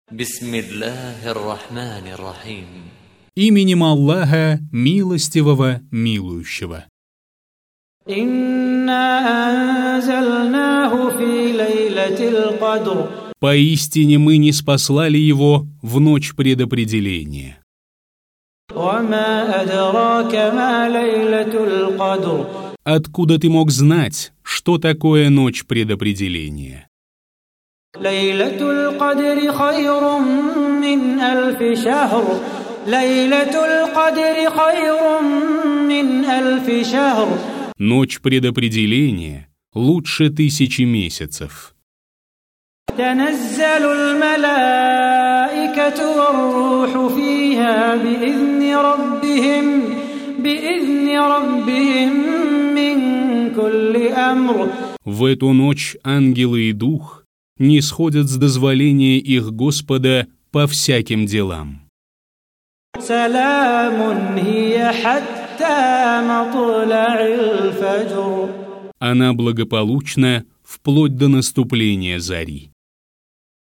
Бисмиллахир-рахманир-рахим. Именем Аллаха, милостивого, милующего. إنا أنزلناه في ليلة القدر. Поистине мы ниспослали его в ночь предопределения. وما أدراك ما ليلة القدر. Откуда ты мог знать, что такое ночь предопределения? ليلة القدر خير من ألف شهر. ليلة القدر خير من ألف شهر. Ночь предопределения лучше 1000 месяцев. تنزل الملائكة والروح فيها بإذن ربهم من كل أمر. В эту ночь ангелы и дух нисходят с дозволения их Господа по всяким делам. سلام هي حتى مطلع الفجر. Она благополучна вплоть до наступления зари.